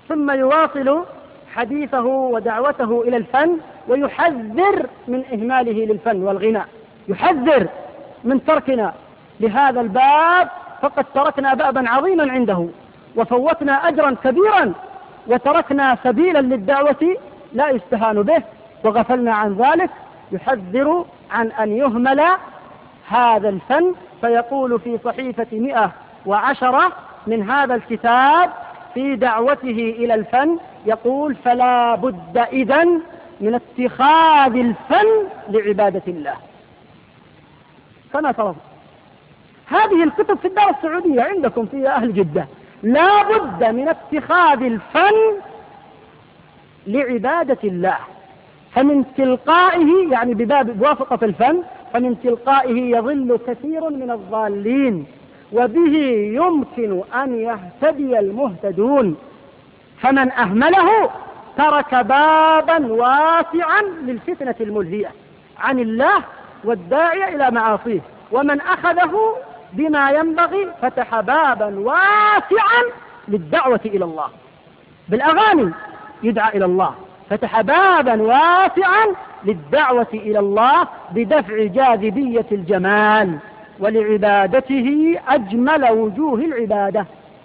ثم يواصل حديثه ودعوته إلى الفن، ويحذر من إهماله للفن والغناء، يحذر من تركنا لهذا الباب، فقد تركنا بابا عظيما عنده وفوتنا أجرا كبيرا، وتركنا سبيلا للدعوة لا يستهان به وغفلنا عن ذلك. يحذر عن أن يهمل هذا الفن، فيقول في صحيفة 110 من هذا الكتاب في دعوته إلى الفن، يقول: فلا بد إذن من اتخاذ الفن لعبادة الله. كما ترون هذه الكتب في الدار السعودية عندكم في أهل جدة، لا بد من اتخاذ الفن لعبادة الله. فمن تلقائه، يعني بواسطة الفن، فمن تلقائه يضل كثير من الضالين، وبه يمكن أن يهتدي المهتدون. فمن أهمله ترك بابا واسعا للفتنة الملهية عن الله والداعية إلى معاصيه، ومن أخذه بما ينبغي فتح بابا واسعا للدعوة إلى الله. بالأغاني يدعى إلى الله، فتح بابا واسعا للدعوة إلى الله بدفع جاذبية الجمال ولعبادته أجمل وجوه العبادة.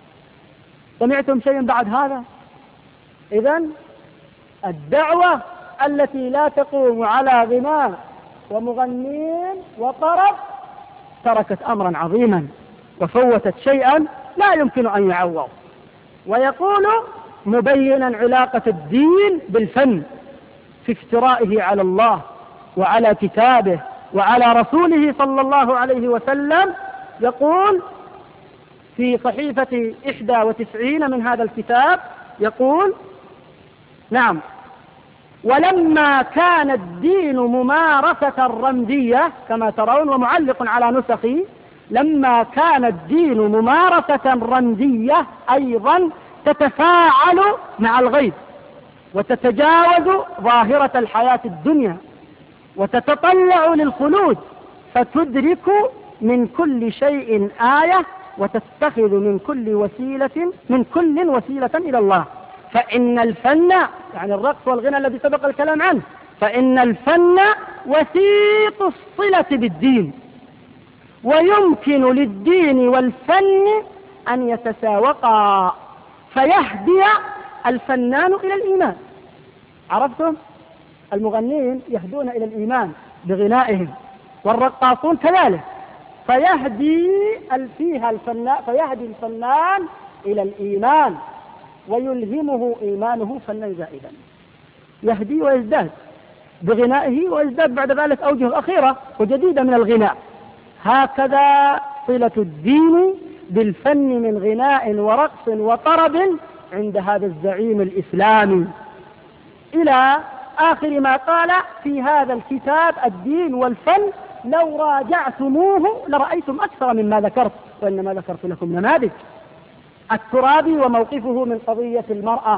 سمعتم شيئا بعد هذا؟ إذن الدعوة التي لا تقوم على غناء ومغنين وطرب تركت أمرا عظيما وفوتت شيئا لا يمكن أن يعوض. ويقول مبينا علاقة الدين بالفن في افترائه على الله وعلى كتابه وعلى رسوله صلى الله عليه وسلم، يقول في صحيفة 91 من هذا الكتاب، يقول: نعم، ولما كان الدين ممارسة رمزية كما ترون، ومعلق على نسخي، لما كان الدين ممارسة رمزية أيضا تتفاعل مع الغيب وتتجاوز ظاهرة الحياة الدنيا وتتطلع للخلود، فتدرك من كل شيء آية وتتخذ من كل وسيلة إلى الله. فإن الفن، يعني الرقص والغنى الذي سبق الكلام عنه، فإن الفن وسيط الصلة بالدين، ويمكن للدين والفن أن يتساوقا فيهدي الفنان إلى الإيمان. عرفتم؟ المغنين يهدون إلى الإيمان بغنائهم، والرقاصون كذلك، فيهدي الفنان إلى الإيمان ويلهمه إيمانه فنا زائدا، يهدي ويزداد بغنائه، ويزداد بعد ذلك أوجه أخيرة وجديدة من الغناء. هكذا صلة الدين بالفن من غناء ورقص وطرب عند هذا الزعيم الإسلامي، إلى آخر ما قال في هذا الكتاب الدين والفن. لو راجعتموه لرأيتم أكثر مما ذكرت، وإنما ذكرت لكم نماذج. الترابي وموقفه من قضية المرأة،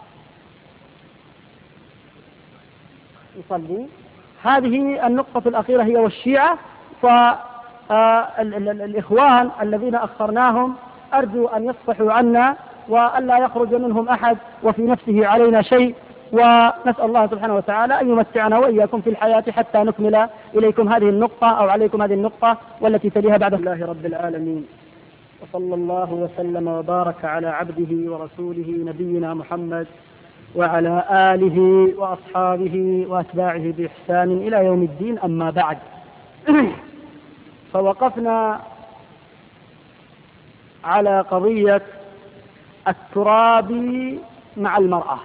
يصلي. هذه النقطة الأخيرة هي والشيعة. فالإخوان الذين أخرناهم أرجو أن يصفحوا عنا وألا يخرج منهم أحد وفي نفسه علينا شيء، ونسأل الله سبحانه وتعالى أن يمتعنا وإياكم في الحياة حتى نكمل إليكم هذه النقطة أو عليكم هذه النقطة والتي تليها بعد. الله رب العالمين، وصلى الله وسلم وبارك على عبده ورسوله نبينا محمد وعلى آله وأصحابه وأتباعه بإحسان إلى يوم الدين. أما بعد، فوقفنا على قضية الترابي مع المرأة،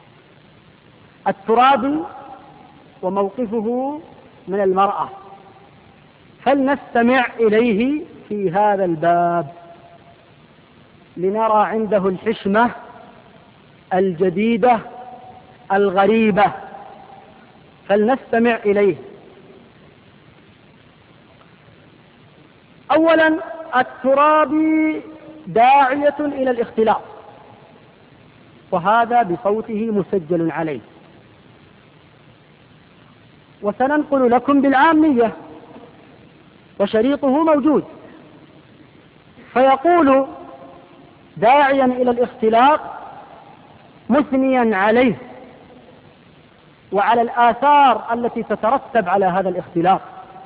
الترابي وموقفه من المرأة، فلنستمع إليه في هذا الباب لنرى عنده الحشمة الجديدة الغريبة، فلنستمع إليه. أولا، الترابي داعية إلى الاختلاط، وهذا بصوته مسجل عليه، وسننقل لكم بالعامية وشريطه موجود. فيقول داعيا إلى الاختلاط: مثنيا عليه وعلى الآثار التي تترتب على هذا الاختلاط،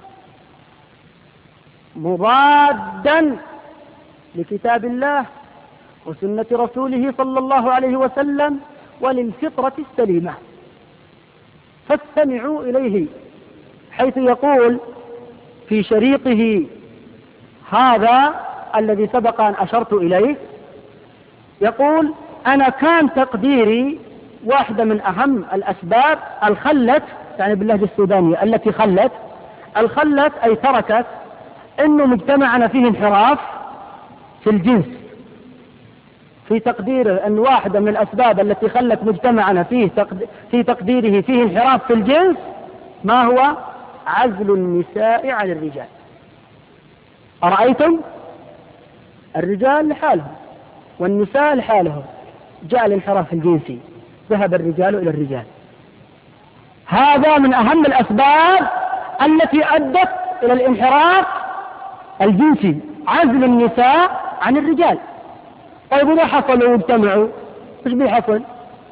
مضادا لكتاب الله وسنة رسوله صلى الله عليه وسلم وللفطرة السليمة. فاستمعوا إليه، حيث يقول في شريطه هذا الذي سبق أن أشرت إليه، يقول: أنا كان تقديري واحدة من أهم الأسباب الخلت، يعني باللهجة السودانية التي الخلت أي تركت، إنه مجتمعنا فيه انحراف في الجنس. في تقديره أن واحدة من الأسباب التي خلت مجتمعنا في تقديره فيه انحراف في الجنس ما هو؟ عزل النساء عن الرجال. أرأيتم؟ الرجال لحالهم والنساء لحالهم، جاء الانحراف الجنسي، ذهب الرجال إلى الرجال. هذا من أهم الأسباب التي أدت إلى الانحراف الجنسي، عزل النساء عن الرجال. طيب إذا حصلوا واجتمعوا إيش بيحصل؟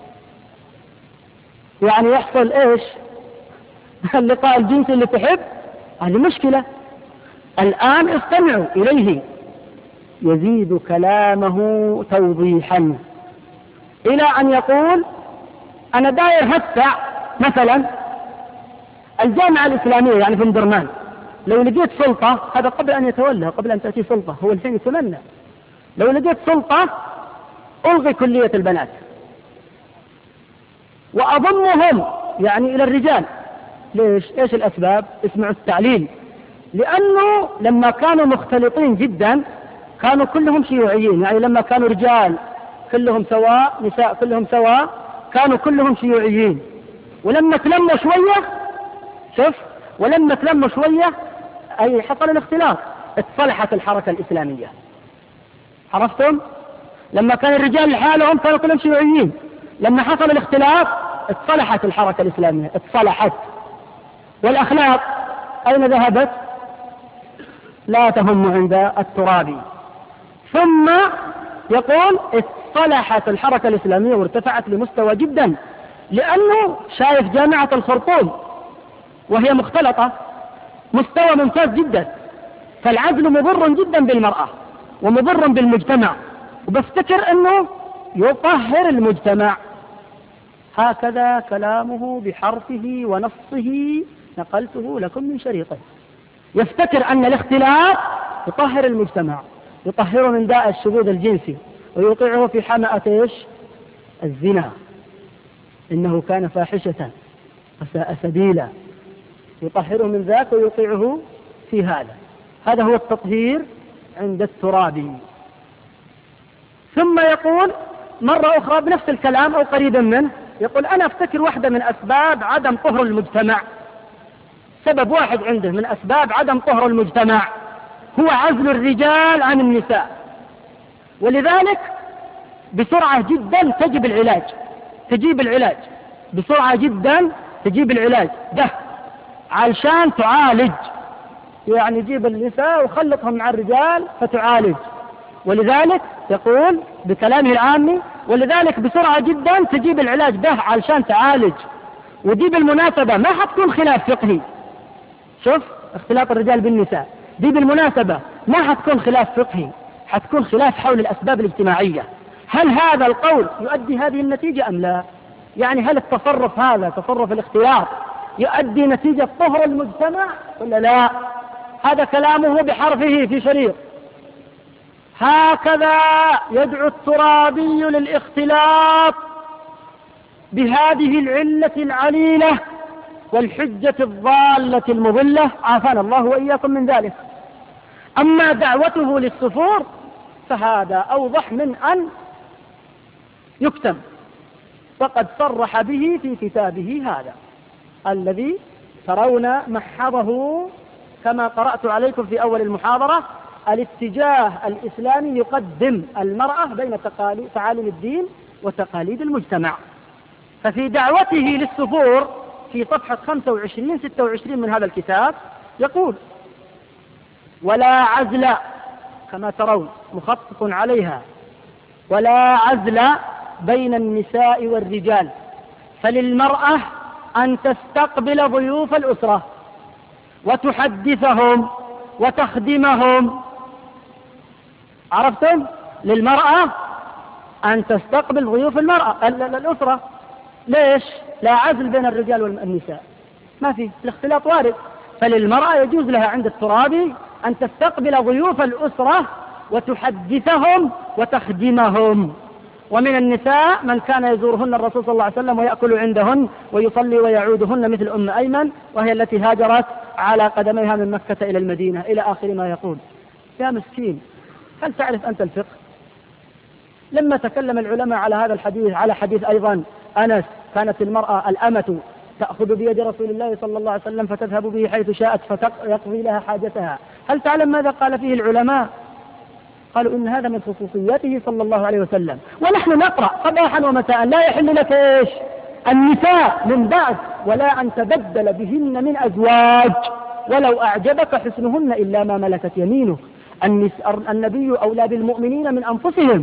يعني يحصل إيش؟ اللقاء الجنسي اللي تحب، هذه مشكلة. الآن استمعوا إليه، يزيد كلامه توضيحا إلى أن يقول: أنا داير هسع مثلا الجامعة الإسلامية يعني في مدرمان، لو لقيت سلطة، هذا قبل أن يتولى، قبل أن تأتي سلطة، هو الحين يتمنى، لو لقيت سلطة ألغي كلية البنات وأضمهم يعني إلى الرجال. ليش؟ إيش الأسباب؟ اسمعوا التعليل. لأنه لما كانوا مختلطين جدا كانوا كلهم شيوعيين، يعني لما كانوا رجال كلهم سواء، نساء كلهم سواء، كانوا كلهم شيوعيين. ولما تلموا شوية، شوف، ولما تلموا شوية أي حصل الاختلاط، اتصلحت الحركة الإسلامية. عرفتم؟ لما كان الرجال لحالهم كانوا كلهم شيوعيين، لما حصل الاختلاط اتصلحت الحركة الإسلامية، اتصلحت. والأخلاق أين ذهبت؟ لا تهم عند الترابي. ثم يقول: اتصلحت الحركة الإسلامية وارتفعت لمستوى جدا، لأنه شايف جامعة الخرطوم وهي مختلطة، مستوى ممتاز جدا. فالعزل مضر جدا بالمرأة ومضر بالمجتمع، وبفتكر أنه يطهر المجتمع. هكذا كلامه بحرفه ونصه، نقلته لكم من شريطه. يفتكر أن الاختلاط يطهر المجتمع، يطهره من داء الشذوذ الجنسي، ويوقعه في حمأة إيش؟ الزنا، إنه كان فاحشة وساء سبيلا، يطهره من ذاك ويوقعه في هذا. هذا هو التطهير عند الترابي. ثم يقول مرة أخرى بنفس الكلام أو قريبا منه، يقول: أنا أفتكر واحدة من أسباب عدم طهر المجتمع، سبب واحد عنده من أسباب عدم طهر المجتمع هو عزل الرجال عن النساء، ولذلك بسرعة جدا تجيب العلاج بسرعة جدا تجيب العلاج ده علشان تعالج، يعني جيب النساء وخلطهم مع الرجال فتعالج. ولذلك يقول بكلامه العامي: ولذلك بسرعة جدا تجيب العلاج ده علشان تعالج. ودي بالمناسبة ما حتكون خلاف فقهي، شوف اختلاط الرجال بالنساء، دي بالمناسبة ما حتكون خلاف فقهي، حتكون خلاف حول الأسباب الاجتماعية. هل هذا القول يؤدي هذه النتيجة أم لا؟ يعني هل التصرف هذا، تصرف الاختلاط، يؤدي نتيجة طهر المجتمع ولا لا؟ هذا كلامه بحرفه في شريط. هكذا يدعو الترابي للاختلاط بهذه العلة العليلة والحجة الضالة المضلة، عافانا الله وإياكم من ذلك. أما دعوته للسفور فهذا أوضح من أن يكتم، فقد صرح به في كتابه هذا الذي ترون محضه كما قرأت عليكم في أول المحاضرة: الاتجاه الإسلامي يقدم المرأة بين تعاليم الدين وتقاليد المجتمع. ففي دعوته للسفور في صفحة 25-26 من هذا الكتاب يقول: ولا عزل، كما ترون مخطط عليها، ولا عزل بين النساء والرجال، فللمرأة أن تستقبل ضيوف الأسرة وتحدثهم وتخدمهم. عرفتم؟ للمرأة أن تستقبل ضيوف الأسرة. ليش؟ لا عزل بين الرجال والنساء، ما في، الاختلاط وارد. فللمرأة يجوز لها عند الترابي أن تستقبل ضيوف الأسرة وتحدثهم وتخدمهم. ومن النساء من كان يزورهن الرسول صلى الله عليه وسلم ويأكل عندهن ويصلي ويعودهن، مثل أم أيمن، وهي التي هاجرت على قدميها من مكة إلى المدينة، إلى آخر ما يقول. يا مسكين، هل تعرف أنت الفقه؟ لما تكلم العلماء على هذا الحديث، على حديث أيضا أنس، كانت المرأة الأمة تأخذ بيد رسول الله صلى الله عليه وسلم فتذهب به حيث شاءت فيقضي لها حاجتها. هل تعلم ماذا قال فيه العلماء؟ قالوا إن هذا من خصوصياته صلى الله عليه وسلم. ونحن نقرأ صباحا ومساء: لا يحل لك إيش؟ النساء من بعد ولا أن تبدل بهن من أزواج ولو أعجبك حسنهن إلا ما ملكت يمينه. النبي أولى بالمؤمنين من أنفسهم.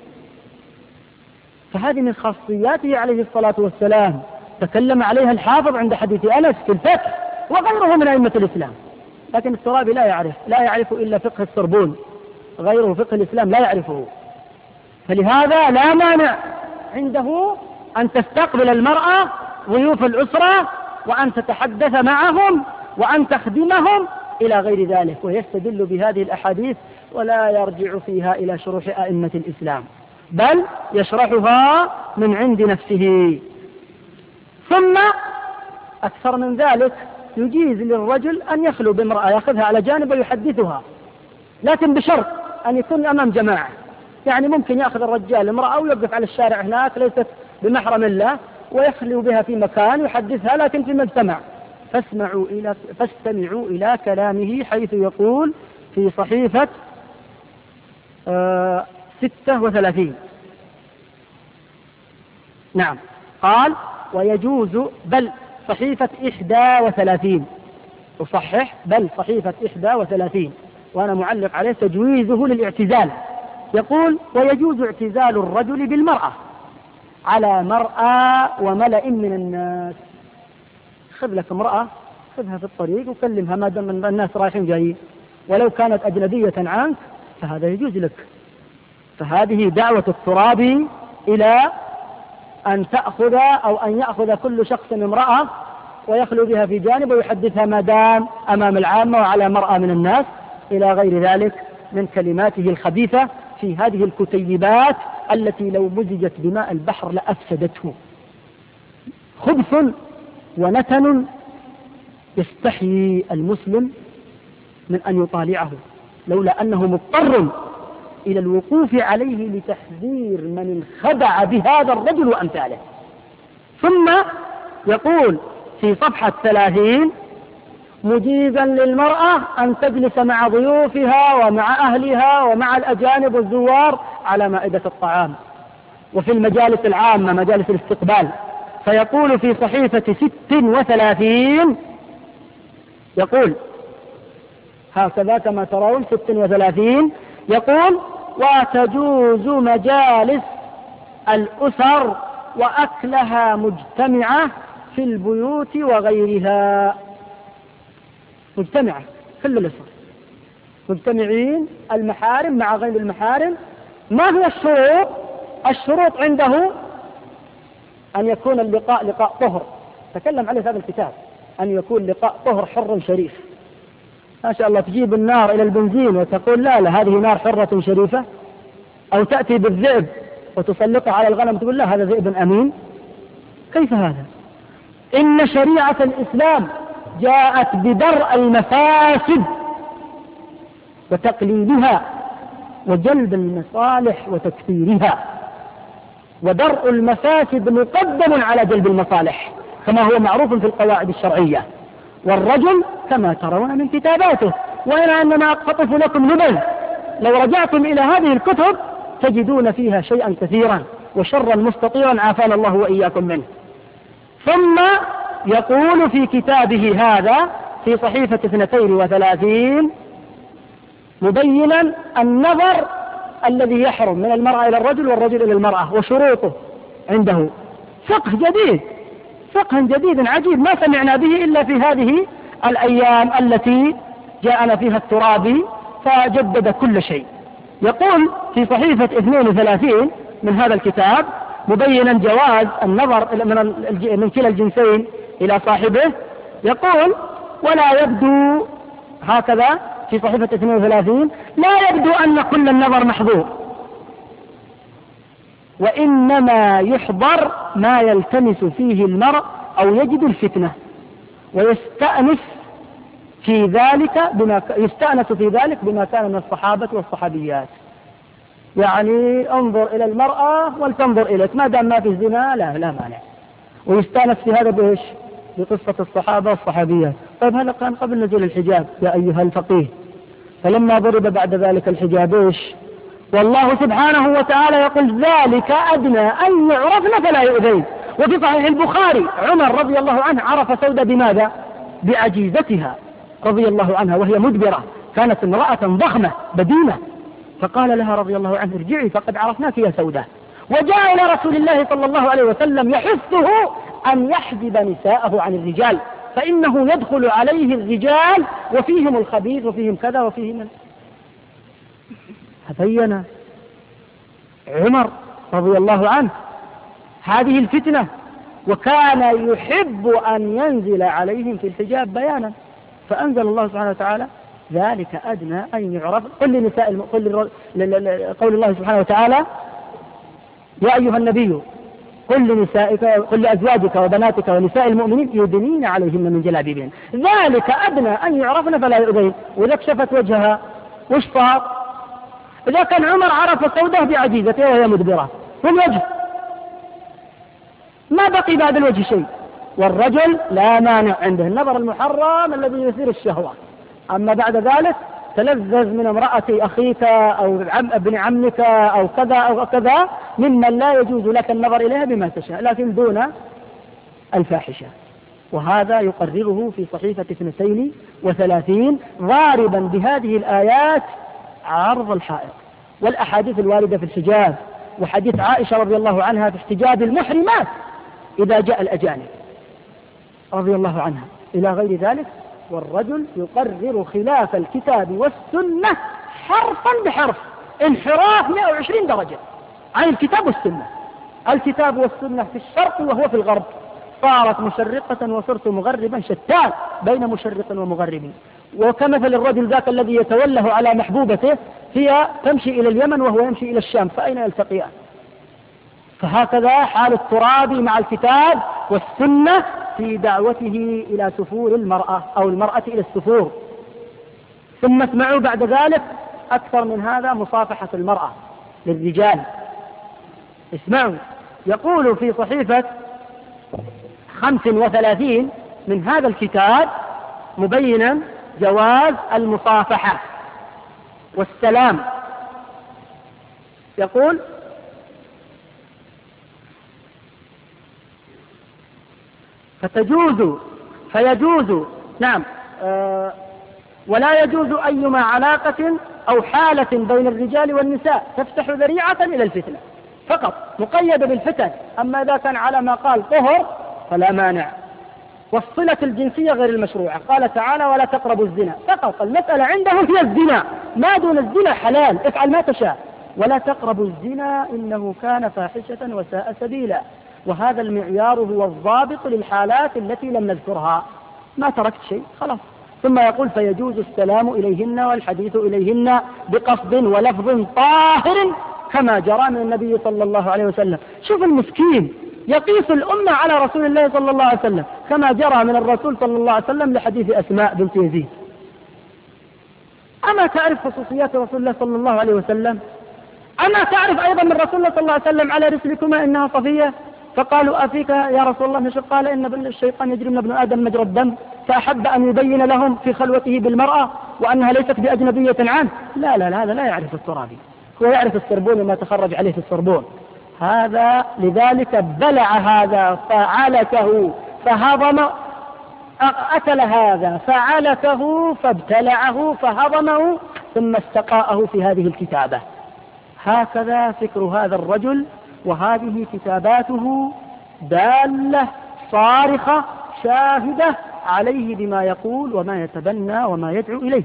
فهذه من خاصياته عليه الصلاة والسلام، تكلم عليها الحافظ عند حديث أنس في الفقه وغيره من أئمة الإسلام. لكن الترابي لا يعرف إلا فقه السربون، غيره فقه الإسلام لا يعرفه. فلهذا لا مانع عنده أن تستقبل المرأة ضيوف الأسرة وأن تتحدث معهم وأن تخدمهم إلى غير ذلك، ويستدل بهذه الأحاديث ولا يرجع فيها إلى شروح أئمة الإسلام، بل يشرحها من عند نفسه. ثم أكثر من ذلك يجيز للرجل أن يخلو بامرأة، يأخذها على جانب ويحدثها، لكن بشرط أن يكون أمام جماعة. يعني ممكن يأخذ الرجال امرأة ويوقف على الشارع هناك ليست بمحرم الله ويخلو بها في مكان يحدثها، لكن في مجتمع. فاستمعوا إلى كلامه حيث يقول في صحيفة 36. نعم، قال: ويجوز، بل صحيفة 31، أصحح، بل صحيفة 31، وأنا معلق عليه تجويزه للاعتزال. يقول: ويجوز اعتزال الرجل بالمرأة على مرأى وملأ من الناس. خذ لك امرأة، خذها في الطريق وكلمها ما دام الناس رايحين جايين، ولو كانت أجنبية عنك فهذا يجوز لك. فهذه دعوة الترابي إلى أن تأخذ أو أن يأخذ كل شخص امرأة ويخلو بها في جانب ويحدثها ما دام أمام العامة وعلى مرأى من الناس، إلى غير ذلك من كلماته الخبيثة في هذه الكتيبات التي لو مزجت بماء البحر لأفسدته. خبث ونتن يستحيي المسلم من أن يطالعه، لولا أنه مضطر إلى الوقوف عليه لتحذير من انخدع بهذا الرجل وأمثاله. ثم يقول في صفحة 30: مجيزا للمرأة أن تجلس مع ضيوفها ومع أهلها ومع الأجانب والزوار على مائدة الطعام وفي المجالس العامة، مجالس الاستقبال. فيقول في صحيفة 36، يقول هكذا كما ترون 36، يقول: وتجوز مجالس الأسر وأكلها مجتمعة في البيوت وغيرها. مجتمعة، كل الأسر مجتمعين، المحارم مع غير المحارم. ما هي الشروط؟ الشروط عنده أن يكون اللقاء لقاء طهر، تكلم عليه هذا الكتاب، أن يكون لقاء طهر حر شريف. ما شاء الله تجيب النار إلى البنزين وتقول لا هذه نار حرة شريفة، أو تأتي بالذئب وتسلطه على الغنم تقول لا هذا ذئب أمين. كيف هذا؟ إن شريعة الإسلام جاءت بدرء المفاسد وتقليلها وجلب المصالح وتكثيرها، ودرء المفاسد مقدم على جلب المصالح كما هو معروف في القواعد الشرعية. والرجل كما ترون من كتاباته، وأنا أننا أقطف لكم نبذ، لو رجعتم إلى هذه الكتب تجدون فيها شيئا كثيرا وشرا مستطيرا عافانا الله وإياكم منه. ثم يقول في كتابه هذا في صحيفة 32 مبينا النظر الذي يحرم من المرأة إلى الرجل والرجل إلى المرأة وشروطه عنده. فقه جديد، فقه جديد عجيب ما سمعنا به إلا في هذه الأيام التي جاءنا فيها الترابي فجدد كل شيء. يقول في صحيفة 32 من هذا الكتاب مبينا جواز النظر من كلا الجنسين إلى صاحبه، يقول ولا يبدو هكذا في صحيفة 32 لا يبدو أن كل النظر محظور، وإنما يحضر ما يلتمس فيه المرء أو يجد الفتنة ويستأنس في ذلك بما كان من الصحابة والصحابيات. يعني انظر إلى المرأة ولتنظر إليك، ما دام ما في زنا لا مانع، ويستأنس في هذا بإيش؟ بقصة الصحابة والصحابيات. طيب هذا كان قبل نزول الحجاب يا أيها الفقيه، فلما ضرب بعد ذلك الحجاب إيش؟ والله سبحانه وتعالى يقول ذلك أدنى أن يعرفن فلا يؤذين. وفي صحيح البخاري عمر رضي الله عنه عرف سودة بماذا؟ بعجيزتها رضي الله عنها وهي مدبرة، كانت امرأة ضخمة بدينة، فقال لها رضي الله عنه ارجعي فقد عرفناك يا سودة. وجاء إلى رسول الله صلى الله عليه وسلم يحثه أن يحجب نساءه عن الرجال، فإنه يدخل عليه الرجال وفيهم الخبيث وفيهم كذا وفيهم. فبين عمر رضي الله عنه هذه الفتنة، وكان يحب أن ينزل عليهم في الحجاب بيانا، فأنزل الله سبحانه وتعالى ذلك أدنى أن يعرف. قول الله سبحانه وتعالى يا أيها النبي قل لأزواجك وبناتك ونساء المؤمنين يدنين عليهن من جلابيبهن ذلك أدنى أن يعرفن فلا يؤذين. وإذا كشفت وجهها وش صار؟ إذا كان عمر عرف سودة بعجيزته وهي مدبرة والوجه ما بقي بعد الوجه شيء، والرجل لا مانع عنده النظر المحرم الذي يثير الشهوة، أما بعد ذلك تلذذ من امرأة أخيك أو ابن عمك أو كذا أو كذا ممن لا يجوز لك النظر إليها بما تشاء، لكن دون الفاحشة. وهذا يقرره في صحيفة 32 ضاربا بهذه الآيات عرض الحائط والأحاديث الواردة في الحجاب، وحديث عائشة رضي الله عنها في احتجاب المحرمات إذا جاء الأجانب رضي الله عنها إلى غير ذلك. والرجل يقرر خلاف الكتاب والسنة حرفا بحرف، انحراف 120 درجة عن الكتاب والسنة. الكتاب والسنة في الشرق وهو في الغرب، صارت مشرقة وصرت مغربا، شتان بين مشرق ومغرب. وكمثل الرجل ذاك الذي يتوله على محبوبته، هي تمشي إلى اليمن وهو يمشي إلى الشام، فأين يلتقيان؟ فهكذا حال الترابي مع الكتاب والسنة في دعوته إلى سفور المرأة أو المرأة إلى السفور. ثم اسمعوا بعد ذلك أكثر من هذا مصافحة المرأة للرجال. اسمعوا، يقول في صحيفة 35 من هذا الكتاب مبينا جواز المصافحة والسلام، يقول فيجوز نعم ولا يجوز أيما علاقة أو حالة بين الرجال والنساء تفتح ذريعة إلى الفتنة، فقط مقيدة بالفتن. أما إذا كان على ما قال طهر فلا مانع. والصلة الجنسية غير المشروعة، قال تعالى ولا تقربوا الزنا، فقط المسألة عنده هي الزنا، ما دون الزنا حلال، افعل ما تشاء، ولا تقربوا الزنا إنه كان فاحشة وساء سبيلا. وهذا المعيار هو الضابط للحالات التي لم نذكرها، ما تركت شيء خلاص. ثم يقول فيجوز السلام إليهن والحديث إليهن بقصد ولفظ طاهر كما جرى من النبي صلى الله عليه وسلم. شوف المسكين يقيس الأمة على رسول الله صلى الله عليه وسلم، كما جرى من الرسول صلى الله عليه وسلم لحديث أسماء بنت يزيد. أما تعرف خصوصيات رسول الله صلى الله عليه وسلم؟ أما تعرف أيضا من رسول الله صلى الله عليه وسلم على رسلكما إنها صفية، فقالوا أفيك يا رسول الله نشق؟ قال إن الشيطان يجري من ابن آدم مجرى الدم، فأحب أن يبين لهم في خلوته بالمرأة وأنها ليست بأجنبية عنه. لا لا لا، هذا لا يعرف الترابي، هو يعرف السربون وما تخرج عليه في السربون. هذا لذلك بلع هذا فعلكه فهضم، أكل هذا فعلكه فابتلعه فهضمه، ثم استقاءه في هذه الكتابة. هكذا فكر هذا الرجل، وهذه كتاباته دالة صارخة شاهدة عليه بما يقول وما يتبنى وما يدعو إليه.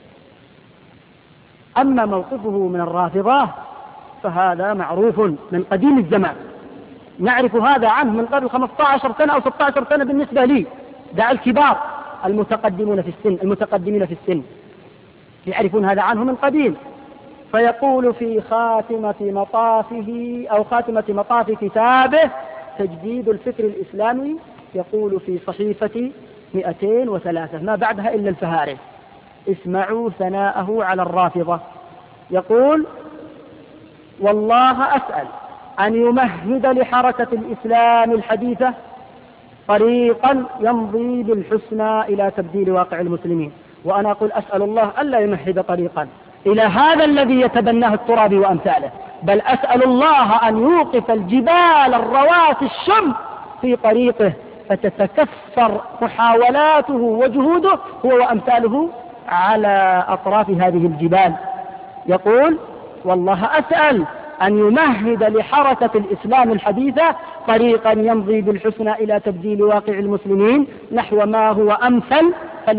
أما موقفه من الرافضة فهذا معروف من قديم الزمان، نعرف هذا عنه من قبل 15 سنة أو 16 سنة بالنسبة لي، دع الكبار المتقدمين في السن يعرفون هذا عنه من قديم. فيقول في خاتمة مطافه أو خاتمة مطاف كتابه تجديد الفكر الإسلامي، يقول في صحيفة 203 ما بعدها إلا الفهارس، اسمعوا ثناءه على الرافضة. يقول: والله أسأل أن يمهد لحركة الإسلام الحديثة طريقا يمضي بالحسنى إلى تبديل واقع المسلمين. وأنا أقول أسأل الله ألا يمهد طريقا إلى هذا الذي يتبناه الترابي وأمثاله، بل أسأل الله أن يوقف الجبال الرواسي الشم في طريقه فتتكثر محاولاته وجهوده هو وأمثاله على أطراف هذه الجبال. يقول: والله أسأل أن يمهد لحركة الإسلام الحديثة طريقا يمضي بالحسنى إلى تبديل واقع المسلمين نحو ما هو أمثل،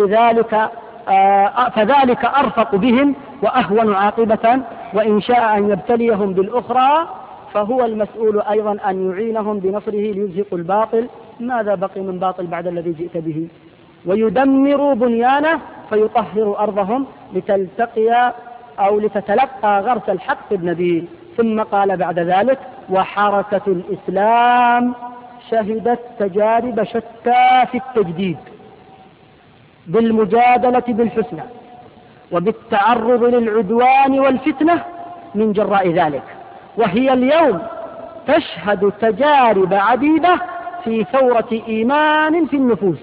فذلك أرفق بهم وأهون عاقبة، وإن شاء أن يبتليهم بالأخرى فهو المسؤول أيضا أن يعينهم بنصره ليزهقوا الباطل، ماذا بقي من باطل بعد الذي جئت به، ويدمر بنيانه فيطهر أرضهم لتلتقي أو لتتلقى غرس الحق النبيل. ثم قال بعد ذلك: وحركة الإسلام شهدت تجارب شتى في التجديد بالمجادلة بالحسنى وبالتعرض للعدوان والفتنة من جراء ذلك، وهي اليوم تشهد تجارب عديدة في ثورة إيمان في النفوس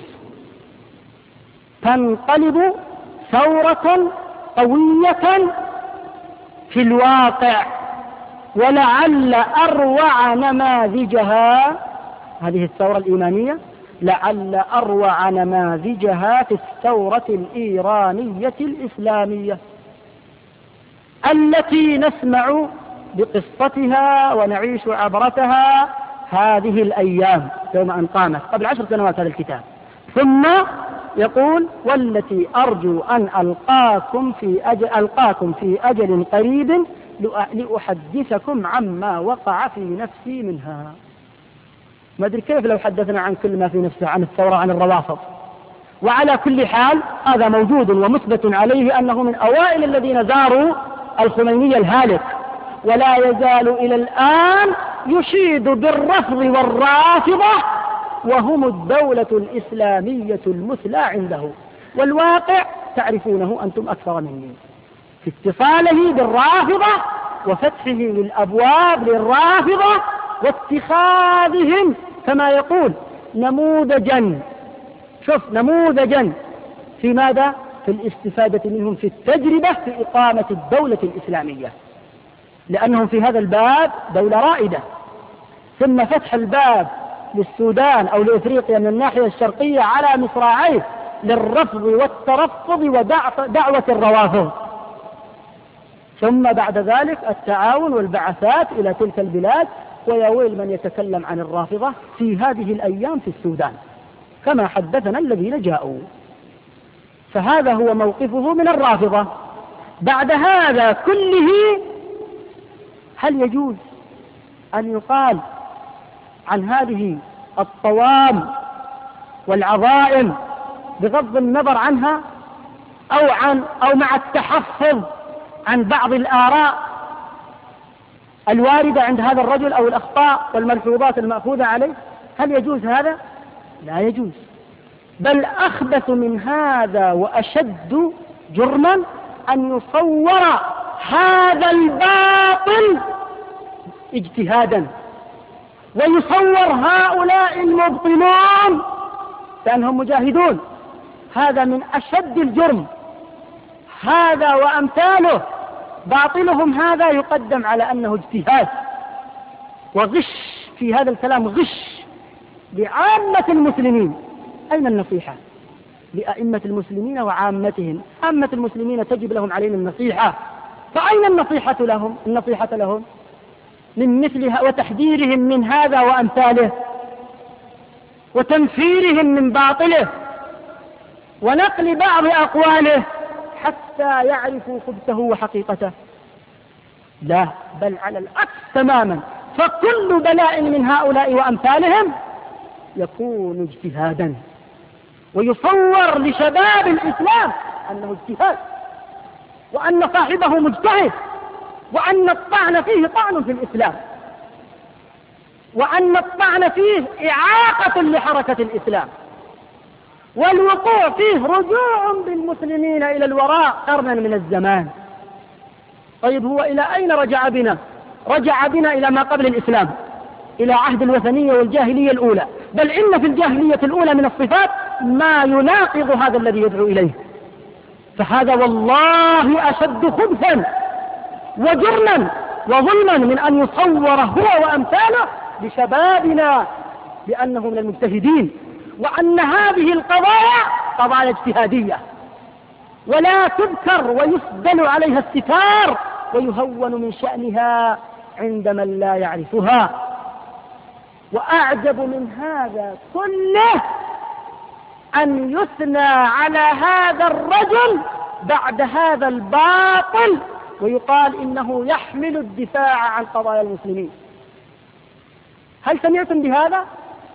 تنقلب ثورة قوية في الواقع. ولعل أروع نماذجها هذه الثورة الإيمانية، لعل أروع نماذجها في الثورة الإيرانية الإسلامية التي نسمع بقصتها ونعيش عبرتها هذه الأيام يوم أن قامت قبل 10 سنوات هذا الكتاب. ثم يقول: والتي أرجو أن ألقاكم في أجل قريب لأحدثكم عما وقع في نفسي منها. ما أدري كيف لو حدثنا عن كل ما في نفسه عن الثورة عن الروافض. وعلى كل حال هذا موجود ومثبت عليه أنه من أوائل الذين زاروا الخميني الهالك، ولا يزال إلى الآن يشيد بالرفض والرافضة وهم الدولة الإسلامية المثلى عنده. والواقع تعرفونه أنتم أكثر مني في اتصاله بالرافضة وفتحه للأبواب للرافضة واتخاذهم كما يقول نموذجا، شوف نموذجا في ماذا؟ في الاستفادة منهم في التجربة في إقامة الدولة الإسلامية، لأنهم في هذا الباب دولة رائدة. ثم فتح الباب للسودان أو لإفريقيا من الناحية الشرقية على مصراعيه للرفض والترفض ودعوة الروافض، ثم بعد ذلك التعاون والبعثات إلى تلك البلاد. ويا ويل من يتكلم عن الرافضة في هذه الأيام في السودان كما حدثنا الذين جاءوا. فهذا هو موقفه من الرافضة. بعد هذا كله هل يجوز أن يقال عن هذه الطوام والعظائم بغض النظر عنها أو مع التحفظ عن بعض الآراء الواردة عند هذا الرجل أو الأخطاء والملحوظات المأخوذة عليه؟ هل يجوز هذا؟ لا يجوز. بل أخبث من هذا وأشد جرما أن يصور هذا الباطل اجتهادا ويصور هؤلاء المبطلون كأنهم مجاهدون. هذا من أشد الجرم. هذا وأمثاله باطلهم هذا يقدم على أنه اجتهاد وغش. في هذا الكلام غش لعامة المسلمين. أين النصيحة لأئمة المسلمين وعامتهم؟ عامة المسلمين تجب لهم علينا النصيحة فأين النصيحة لهم من مثلها وتحذيرهم من هذا وأمثاله وتنفيرهم من باطله ونقل بعض أقواله حتى يعرفوا خبثه وحقيقته؟ لا، بل على العكس تماما. فكل بلاء من هؤلاء وأمثالهم يكون اجتهادا، ويصور لشباب الإسلام أنه اجتهاد، وأن صاحبه مجتهد، وأن الطعن فيه طعن في الإسلام، وأن الطعن فيه إعاقة لحركة الإسلام، والوقوع فيه رجوع بالمسلمين إلى الوراء قرنا من الزمان. طيب هو إلى أين رجع بنا؟ رجع بنا إلى ما قبل الإسلام، إلى عهد الوثنية والجاهلية الأولى، بل إن في الجاهلية الأولى من الصفات ما يناقض هذا الذي يدعو إليه. فهذا والله أشد خبثا وجرما وظلما من أن يصور هو وأمثاله لشبابنا بأنه من المجتهدين، وأن هذه القضايا قضايا اجتهادية ولا تذكر ويسدل عليها الستار ويهون من شأنها عند من لا يعرفها. وأعجب من هذا كله أن يثنى على هذا الرجل بعد هذا الباطل ويقال إنه يحمل الدفاع عن قضايا المسلمين. هل سمعتم بهذا؟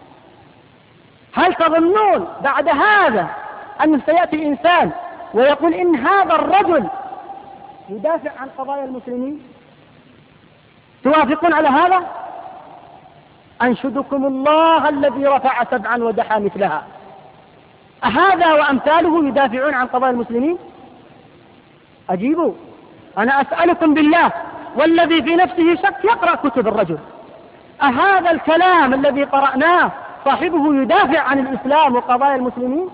هل تظنون بعد هذا أن سيأتي إنسان ويقول إن هذا الرجل يدافع عن قضايا المسلمين؟ توافقون على هذا؟ أنشدكم الله الذي رفع سبعا ودحى مثلها، أهذا وأمثاله يدافعون عن قضايا المسلمين؟ أجيبوا، أنا أسألكم بالله والذي في نفسه شك يقرأ كتب الرجل، أهذا الكلام الذي قرأناه صاحبه يدافع عن الإسلام وقضايا المسلمين؟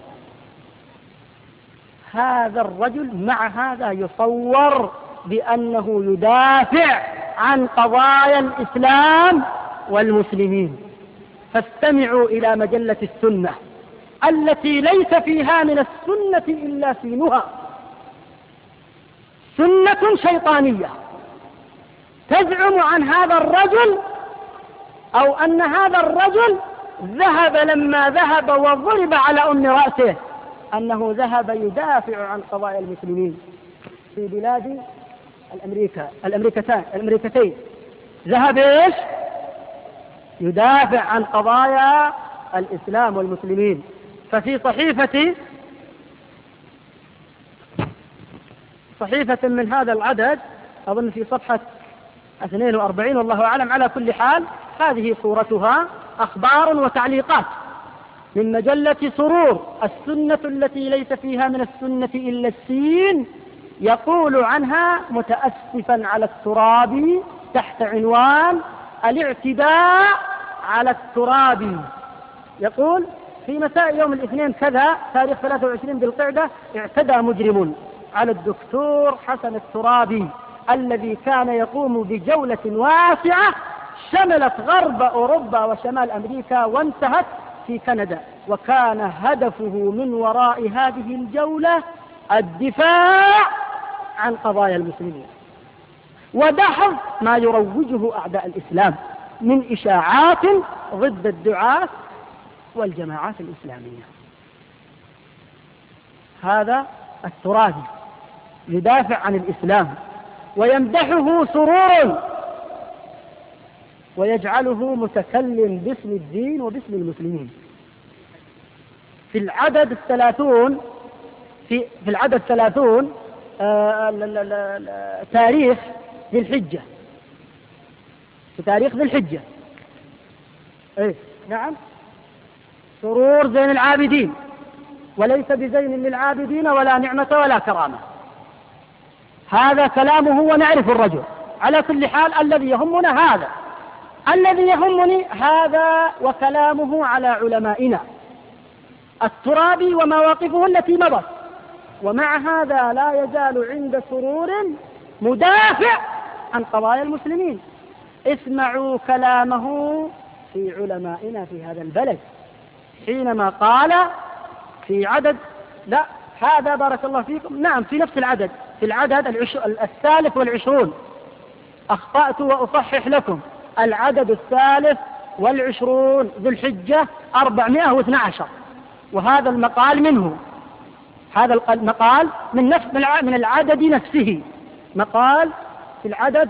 هذا الرجل مع هذا يصور بأنه يدافع عن قضايا الإسلام والمسلمين. فاستمعوا إلى مجلة السنة التي ليس فيها من السنة إلا سينها، سنة شيطانية تزعم عن هذا الرجل أو أن هذا الرجل ذهب لما ذهب وضرب على أم رأسه أنه ذهب يدافع عن قضايا المسلمين في بلاد الأمريكتين. ذهب إيش؟ يدافع عن قضايا الإسلام والمسلمين. ففي صحيفة من هذا العدد، أظن في صفحة 42 والله أعلم، على كل حال هذه صورتها، أخبار وتعليقات من مجلة سرور، السنة التي ليس فيها من السنة إلا السين، يقول عنها متأسفا على التراب تحت عنوان الاعتداء على التراب. يقول في مساء يوم الاثنين كذا تاريخ 23 بالقعدة اعتدى مجرم على الدكتور حسن الترابي الذي كان يقوم بجولة واسعة شملت غرب أوروبا وشمال أمريكا وانتهت في كندا، وكان هدفه من وراء هذه الجولة الدفاع عن قضايا المسلمين ودحض ما يروجه أعداء الإسلام من إشاعات ضد الدعاة والجماعات الإسلامية. هذا الترابي يدافع عن الإسلام ويمدحه سرور ويجعله متكلم باسم الدين وباسم المسلمين. في العدد 30 تاريخ ذي الحجة، في تاريخ ذي الحجة، إيه نعم، سرور زين العابدين، وليس بزين للعابدين ولا نعمة ولا كرامة. هذا كلامه ونعرف الرجل. على كل حال الذي يهمنا هذا، الذي يهمني هذا وكلامه على علمائنا الترابي ومواقفه التي مضت، ومع هذا لا يزال عند سرور مدافع عن قضايا المسلمين. اسمعوا كلامه في علمائنا في هذا البلد حينما قال في عدد، لا هذا بارك الله فيكم، نعم في نفس العدد، في العدد 23. أخطأت وأصحح لكم، العدد 23 ذو الحجة 412، وهذا المقال منه، هذا المقال من العدد نفسه، مقال في العدد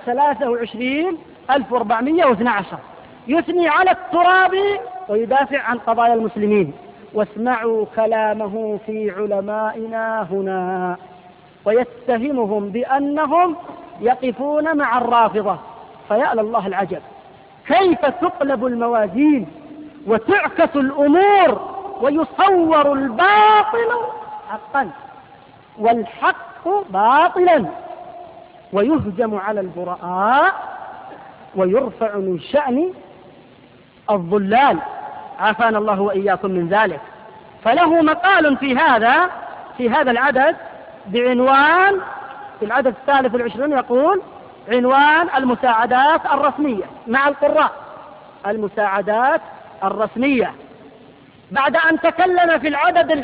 23,412 يثني على التراب ويدافع عن قضايا المسلمين. واسمعوا كلامه في علمائنا هنا، ويتهمهم بأنهم يقفون مع الرافضة. فيا الله العجب، كيف تقلب الموازين وتعكس الأمور ويصور الباطل حقا والحق باطلا، ويهجم على البراء ويرفع من شأن الضلال، عافانا الله وإياكم من ذلك. فله مقال في هذا العدد بعنوان، في العدد 23 يقول عنوان المساعدات الرسمية مع القراء، المساعدات الرسمية، بعد أن تكلم في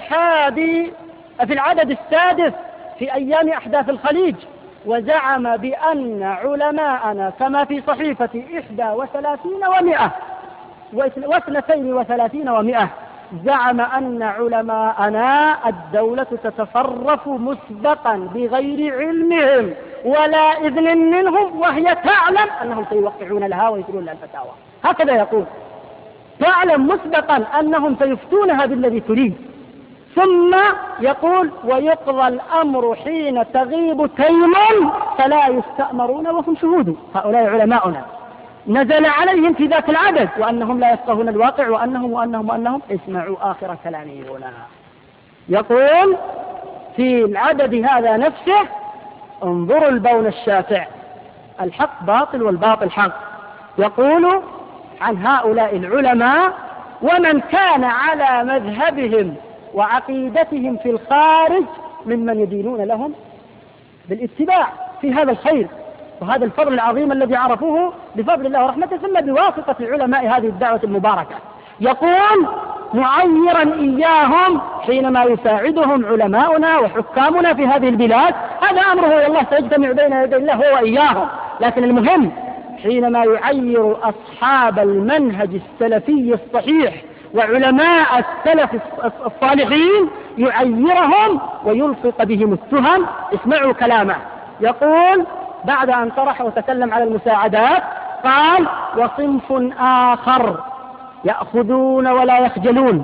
العدد السادس في أيام أحداث الخليج، وزعم بأن علماءنا كما في صحيفة 31 و100 زعم أن علماءنا الدولة تتصرف مسبقا بغير علمهم ولا إذن منهم، وهي تعلم أنهم سيوقعون لها ويسرون لها الفتاوى. هكذا يقول، تعلم مسبقا أنهم سيفتونها بالذي تريد. ثم يقول ويقضى الأمر حين تغيب تيم فلا يستأمرون وهم شهود. هؤلاء علماؤنا نزل عليهم في ذاك العدد وأنهم لا يفقهون الواقع وأنهم اسمعوا آخر كلامه هنا. يقول في العدد هذا نفسه انظروا البون الشافع، الحق باطل والباطل حق. يقول عن هؤلاء العلماء ومن كان على مذهبهم وعقيدتهم في الخارج ممن يدينون لهم بالاتباع في هذا الخير وهذا الفضل العظيم الذي عرفوه بفضل الله ورحمته ثم بواسطة علماء هذه الدعوة المباركة. يقول معيرا إياهم حينما يساعدهم علماؤنا وحكامنا في هذه البلاد، هذا أمره والله سيجتمع بين يدي الله هو وإياهم، لكن المهم حينما يعير أصحاب المنهج السلفي الصحيح وعلماء السلف الصالحين يعيرهم ويلصق بهم التهم. اسمعوا كلامه. يقول بعد أن طرح وتكلم على المساعدات قال وصنف آخر يأخذون ولا يخجلون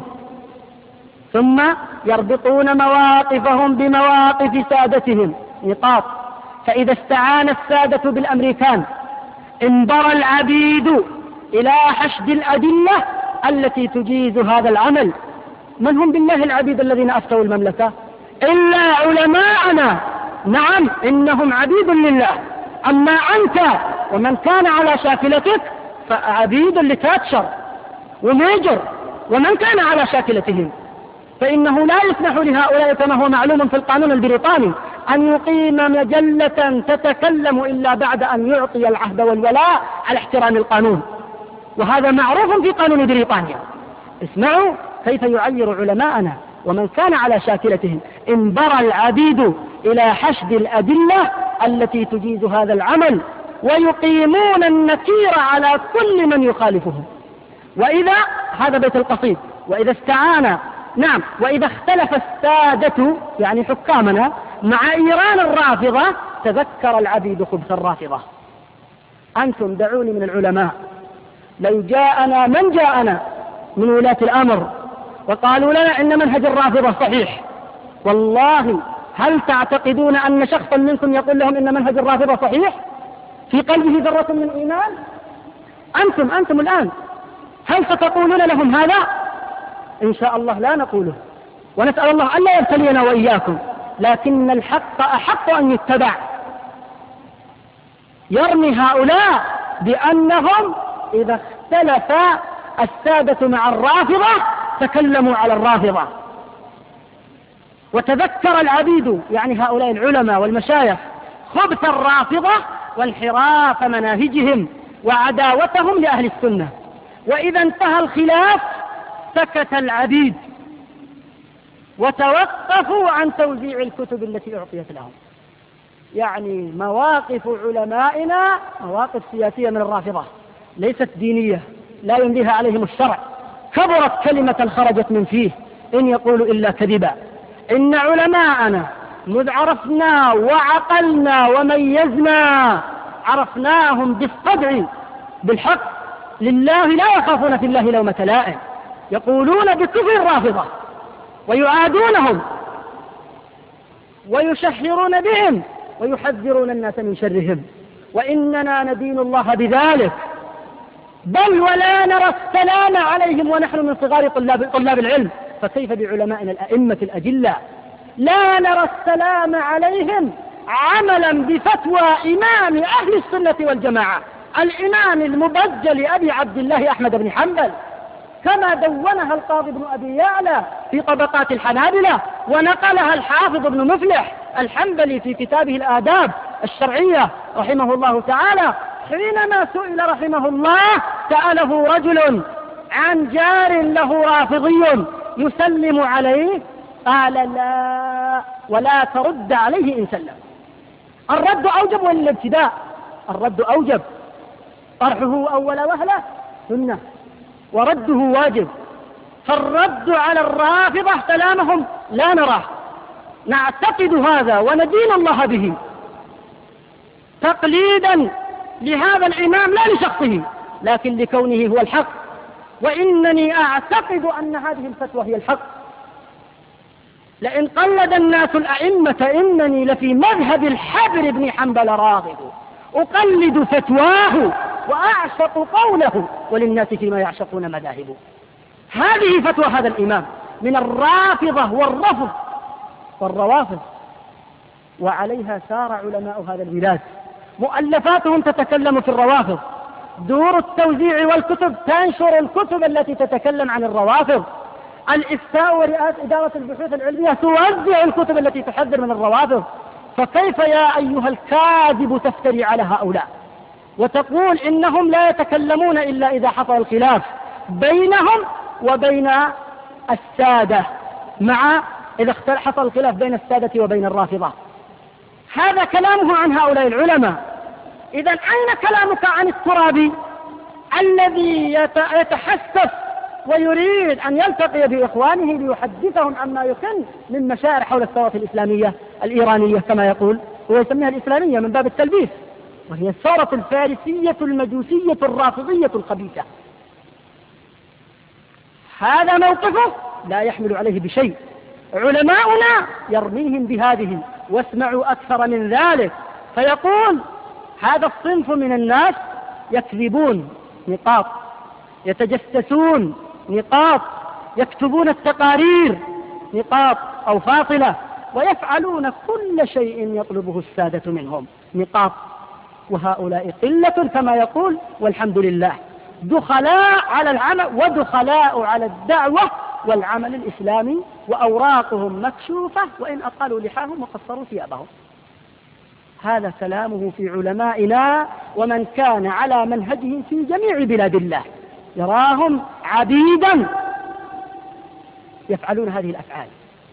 ثم يربطون مواقفهم بمواقف سادتهم نقاط. فإذا استعان السادة بالأمريكان انبر العبيد إلى حشد الأدلة التي تجيز هذا العمل. من هم بالله العبيد الذين أفتوا المملكة إلا علماءنا؟ نعم إنهم عبيد لله. أما أنت ومن كان على شاكلتك فعبيد لتاتشر وميجر ومن كان على شاكلتهم، فإنه لا يسمح لهؤلاء كما هو معلوم في القانون البريطاني أن يقيم مجلة تتكلم إلا بعد أن يعطي العهد والولاء على احترام القانون، وهذا معروف في قانون بريطانيا. اسمعوا كيف يعير علماءنا ومن كان على شاكلتهم. انبر العبيد إلى حشد الأدلة التي تجيز هذا العمل ويقيمون النكير على كل من يخالفهم. وإذا هذا بيت القصيد وإذا استعان وإذا اختلف السادة يعني حكامنا مع إيران الرافضة تذكر العبيد خبث الرافضة. أنتم دعوني من العلماء، لو جاءنا من جاءنا من ولاة الأمر وقالوا لنا إن منهج الرافضة صحيح، والله هل تعتقدون أن شخصا منكم يقول لهم إن منهج الرافضة صحيح في قلبه ذرة من إيمان؟ أنتم الآن هل ستقولون لهم هذا؟ إن شاء الله لا نقوله، ونسأل الله أن لا يبتلينا وإياكم، لكن الحق أحق أن يتبع. يرمي هؤلاء بأنهم إذا اختلف السادة مع الرافضة تكلموا على الرافضة. وتذكر العبيد يعني هؤلاء العلماء والمشايخ خبث الرافضة وانحراف مناهجهم وعداوتهم لأهل السنة. وإذا انتهى الخلاف سكت العبيد وتوقفوا عن توزيع الكتب التي أعطيت لهم. يعني مواقف علمائنا مواقف سياسية من الرافضة، ليست دينية، لا يمليها عليهم الشرع، كبرت كلمة خرجت من فيه، إن يقول إلا كذبا. إن علماءنا مذ عرفنا وعقلنا وميزنا عرفناهم بالصدع بالحق لله، لا يخافون في الله لومة لائم، يقولون بكفر الرافضة ويعادونهم ويشهرون بهم ويحذرون الناس من شرهم، وإننا ندين الله بذلك، بل ولا نرى السلام عليهم ونحن من صغار طلاب العلم، فكيف بعلمائنا الأئمة الأجلاء؟ لا نرى السلام عليهم عملا بفتوى إمام أهل السنة والجماعة الإمام المبجل أبي عبد الله أحمد بن حنبل، كما دونها القاضي بن أبي يعلى في طبقات الحنابلة، ونقلها الحافظ بن مفلح الحنبلي في كتابه الآداب الشرعية رحمه الله تعالى، حينما سئل رحمه الله سأله رجل عن جار له رافضي يسلم عليه، قال لا ولا ترد عليه إن سلم. الرد أوجب ولا الابتداء؟ الرد أوجب، طرحه أول وهلة سنة ورده واجب، فالرد على الرافضة سلامهم لا نراه، نعتقد هذا وندين الله به تقليدا لهذا الإمام لا لشخصه لكن لكونه هو الحق، وإنني أعتقد أن هذه الفتوى هي الحق. لئن قلد الناس الأئمة إنني لفي مذهب الحبر بن حنبل راغب، أقلد فتواه وأعشق قوله، وللناس فيما يعشقون مذاهب. هذه فتوى هذا الإمام من الرافضة والرفض والروافض، وعليها سار علماء هذا البلاد، مؤلفاتهم تتكلم في الروافض، دور التوزيع والكتب تنشر الكتب التي تتكلم عن الروافض، الإفتاء ورئاسة إدارة البحوث العلمية توزع الكتب التي تحذر من الروافض. فكيف يا أيها الكاذب تفتري على هؤلاء وتقول إنهم لا يتكلمون إلا إذا حصل الخلاف بينهم وبين السادة، مع إذا حصل الخلاف بين السادة وبين الرافضة؟ هذا كلامه عن هؤلاء العلماء. إذن أين كلامك عن الترابي الذي يتحسس ويريد أن يلتقي بإخوانه ليحدثهم عما يكن من مشاعر حول الثورة الإسلامية الإيرانية كما يقول، هو يسميها الإسلامية من باب التلبيس، وهي الثورة الفارسية المجوسية الرافضية الخبيثة. هذا موقفه لا يحمل عليه بشيء. علماؤنا يرميهم بهذه، واسمعوا أكثر من ذلك، فيقول هذا الصنف من الناس يكذبون نقاط، يتجسسون نقاط، يكتبون التقارير نقاط أو فاصلة، ويفعلون كل شيء يطلبه السادة منهم نقاط، وهؤلاء قلة كما يقول، والحمد لله دخلاء على العمل ودخلاء على الدعوة والعمل الإسلامي، وأوراقهم مكشوفة وإن أطالوا لحاهم وقصروا ثيابهم. هذا كلامه في علمائنا ومن كان على منهجه في جميع بلاد الله، يراهم عبيدا يفعلون هذه الأفعال،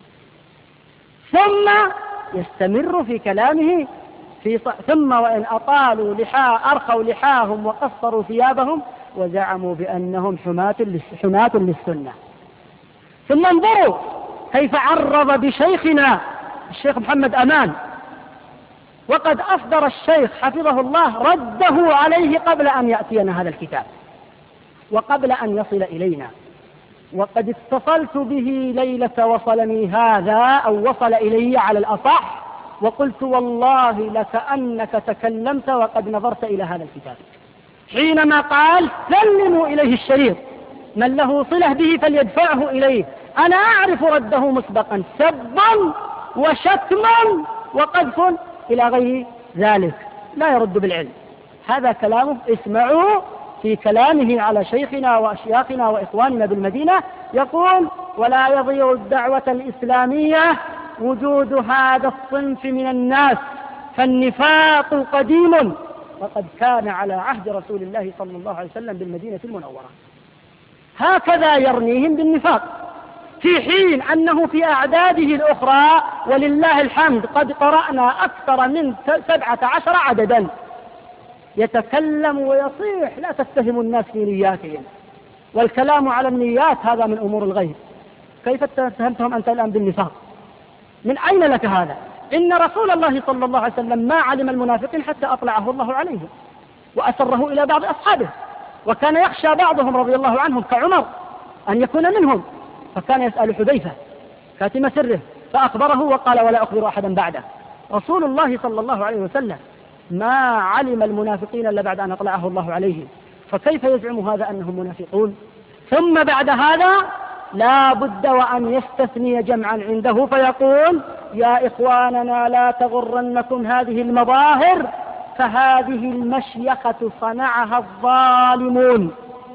ثم يستمر في كلامه ثم وإن أطالوا أرخوا لحاهم وقصروا ثيابهم وزعموا بأنهم حماة للسنة. ثم انظروا كيف عرض بشيخنا الشيخ محمد أمان، وقد أصدر الشيخ حفظه الله رده عليه قبل أن يأتينا هذا الكتاب وقبل أن يصل إلينا، وقد اتصلت به ليلة وصلني هذا أو وصل إلي على الأصح، وقلت والله لكأنك تكلمت وقد نظرت إلى هذا الكتاب، حينما قال سلموا إليه الشريط، من له صلة به فليدفعه إليه. أنا أعرف رده مسبقا، سبا وشتما وقذف إلى غير ذلك، لا يرد بالعلم. هذا كلامه، اسمعوا في كلامه على شيخنا وأشياخنا وإخواننا بالمدينة، يقول ولا يضيع الدعوة الإسلامية وجود هذا الصنف من الناس، فالنفاق قديم وقد كان على عهد رسول الله صلى الله عليه وسلم بالمدينة المنورة. هكذا يرميهم بالنفاق، في حين أنه في أعداده الأخرى ولله الحمد قد قرأنا أكثر من 17 عددا يتكلم ويصيح. لا تتهم الناس في نياتهم، والكلام على النيات هذا من أمور الغيب. كيف اتهمتهم أنت الآن بالنفاق؟ من أين لك هذا؟ إن رسول الله صلى الله عليه وسلم ما علم المنافقين حتى أطلعه الله عليهم وأسره إلى بعض أصحابه، وكان يخشى بعضهم رضي الله عنهم كعمر أن يكون منهم، فكان يسأل حذيفة كاتم سره فأخبره وقال ولا أخبر أحدا بعده. رسول الله صلى الله عليه وسلم ما علم المنافقين إلا بعد أن أطلعه الله عليهم، فكيف يزعم هذا أنهم منافقون؟ ثم بعد هذا لا بد وأن يستثني جمعا عنده فيقول يا إخواننا لا تغرنكم هذه المظاهر، فهذه المشيخة صنعها الظالمون،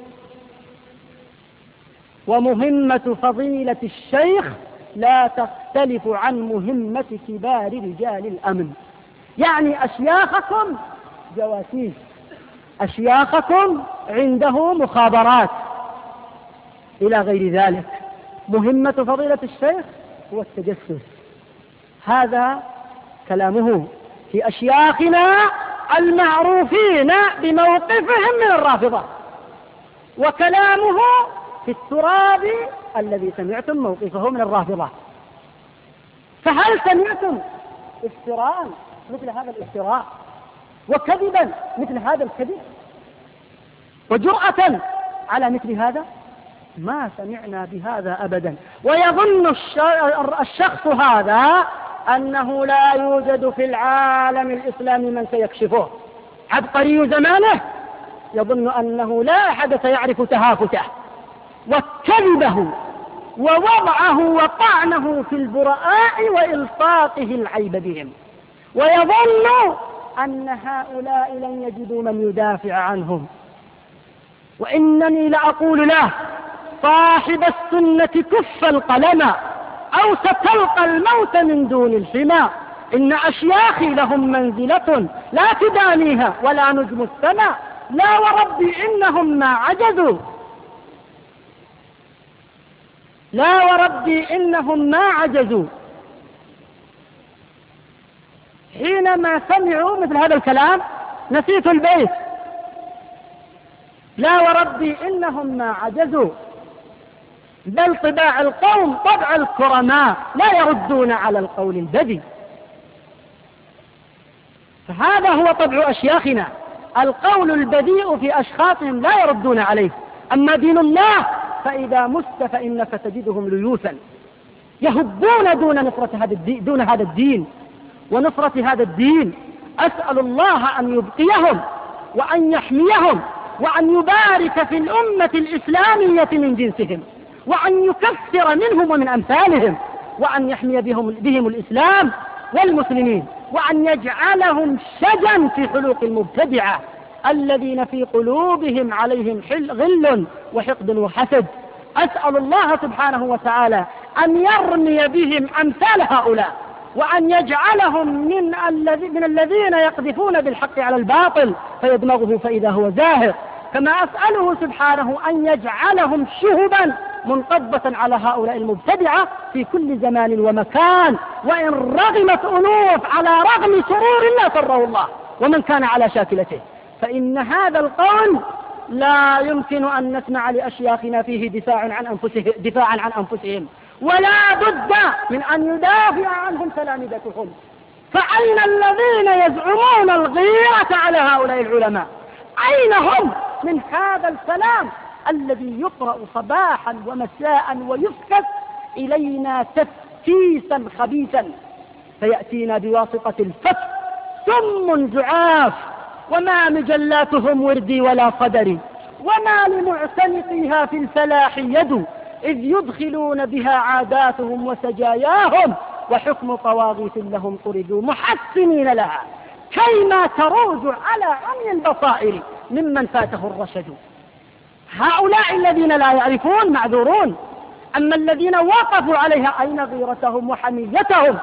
ومهمة فضيلة الشيخ لا تختلف عن مهمة كبار رجال الأمن. يعني أشياخكم جواسيس، أشياخكم عنده مخابرات إلى غير ذلك. مهمة فضيلة الشيخ هو التجسس. هذا كلامه في أشياخنا المعروفين بموقفهم من الرافضة، وكلامه في التراب الذي سمعتم موقفه من الرافضة. فهل سمعتم افتراء مثل هذا الافتراء، وكذبا مثل هذا الكذب، وجرأة على مثل هذا؟ ما سمعنا بهذا أبدا. ويظن الشخص هذا أنه لا يوجد في العالم الإسلامي من سيكشفه. عبقري زمانه يظن أنه لا أحد سيعرف تهافته وكذبه ووضعه وطعنه في البراء وإلصاقه العيب بهم، ويظن أن هؤلاء لن يجدوا من يدافع عنهم. وإنني لأقول له صاحب السنة كف القلم أو ستلقى الموت من دون الحمى، إن أشياخي لهم منزلة لا تدانيها ولا نجم السماء، لا وربي إنهم ما عجزوا، لا وربي إنهم ما عجزوا. حينما سمعوا مثل هذا الكلام نسيت البيت، لا وربي إنهم ما عجزوا، بل طباع القوم طبع الكرماء لا يردون على القول البذي. فهذا هو طبع أشياخنا، القول البذيء في أشخاصهم لا يردون عليه. أما دين الله فإذا مست فإنك تجدهم ليوثا يهبون دون هذا الدين ونصرة هذا الدين. أسأل الله أن يبقيهم وأن يحميهم وأن يبارك في الأمة الإسلامية من جنسهم، وأن يكثر منهم ومن أمثالهم، وأن يحمي بهم الإسلام والمسلمين، وأن يجعلهم شجا في حلوق المبتدعة الذين في قلوبهم عليهم غل وحقد وحسد. أسأل الله سبحانه وتعالى أن يرمي بهم أمثال هؤلاء، وأن يجعلهم من الذين يقذفون بالحق على الباطل فيدمغه فإذا هو زاهق. كما أسأله سبحانه أن يجعلهم شهبا منقضة على هؤلاء المبتدعة في كل زمان ومكان، وإن رغمت أنوف على رغم سرور لا سره الله ومن كان على شاكلته. فإن هذا القول لا يمكن أن نسمع لأشياخنا فيه دفاعا عن أنفسهم، ولا بد من أن يدافع عنهم تلامذتهم. فأين الذين يزعمون الغيرة على هؤلاء العلماء؟ أين هم من هذا الكلام الذي يقرأ صباحا ومساء ويفكس إلينا تفكيسا خبيثا، فيأتينا بواسطة الفتح سم جعاف، وما مجلاتهم وردي ولا صدري، وما لمعتنقيها في الفلاح يد، إذ يدخلون بها عاداتهم وسجاياهم، وحكم طواغيت لهم طردوا محسنين لها، كيما تروج على عمي البصائر ممن فاته الرشد. هؤلاء الذين لا يعرفون معذورون، أما الذين وقفوا عليها أين غيرتهم وحميتهم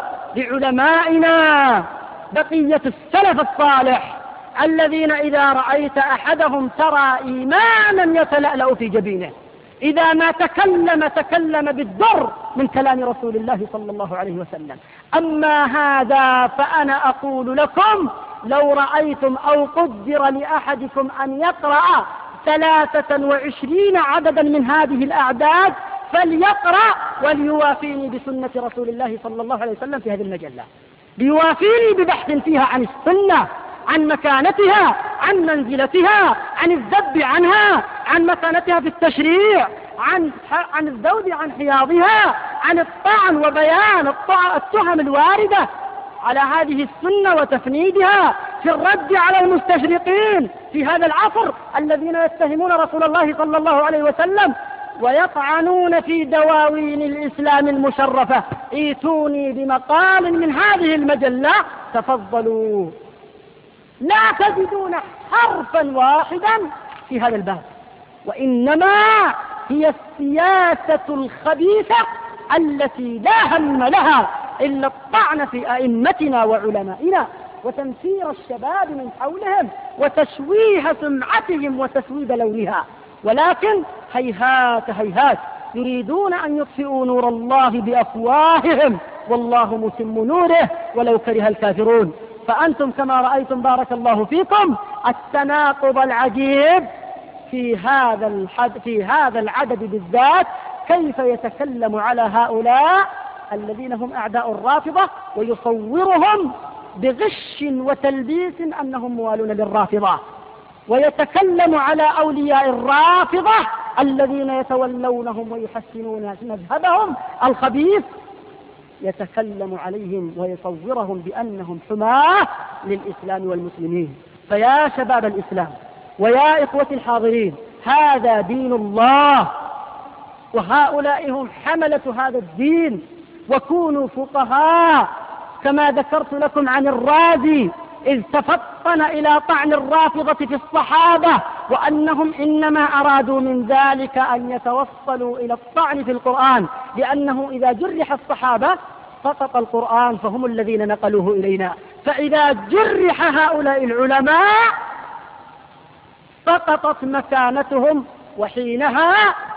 لعلمائنا بقية السلف الصالح الذين إذا رأيت أحدهم ترى إيمانا يتلألأ في جبينه، إذا ما تكلم بالدر من كلام رسول الله صلى الله عليه وسلم. أما هذا فأنا أقول لكم لو رأيتم أو قدر لأحدكم أن يقرأ 23 عددا من هذه الأعداد فليقرأ وليوافيني بسنة رسول الله صلى الله عليه وسلم في هذه المجلة، ليوافيني ببحث فيها عن السنة، عن مكانتها، عن منزلتها، عن الذب عنها، عن مكانتها في التشريع، عن الذود عن حياضها، عن الطعن وبيان التهم الواردة على هذه السنة وتفنيدها، في الرد على المستشرقين في هذا العصر الذين يتهمون رسول الله صلى الله عليه وسلم ويطعنون في دواوين الإسلام المشرفة. ائتوني بمقال من هذه المجلة تفضلوا. لا تجدون حرفا واحدا في هذا الباب، وإنما هي السياسة الخبيثة التي لا هم لها إلا الطعن في أئمتنا وعلمائنا وتنفير الشباب من حولهم وتشويه سمعتهم وتسويد لونها. ولكن هيهات هيهات، يريدون أن يطفئوا نور الله بأفواههم والله متم نوره ولو كره الكافرون. فأنتم كما رأيتم بارك الله فيكم التناقض العجيب في هذا العدد بالذات، كيف يتكلم على هؤلاء الذين هم أعداء الرافضة ويصورهم بغش وتلبيس أنهم موالون للرافضة، ويتكلم على أولياء الرافضة الذين يتولونهم ويحسنون مذهبهم الخبيث، يتكلم عليهم ويصورهم بأنهم حماة للإسلام والمسلمين. فيا شباب الإسلام ويا إخوة الحاضرين، هذا دين الله وهؤلاء هم حملة هذا الدين، وكونوا فقهاء كما ذكرت لكم عن الرازي إذ تفطن إلى طعن الرافضة في الصحابة وأنهم إنما أرادوا من ذلك أن يتوصلوا إلى الطعن في القرآن، لأنه إذا جرح الصحابة سقط القرآن فهم الذين نقلوه إلينا، فإذا جرح هؤلاء العلماء سقطت مكانتهم، وحينها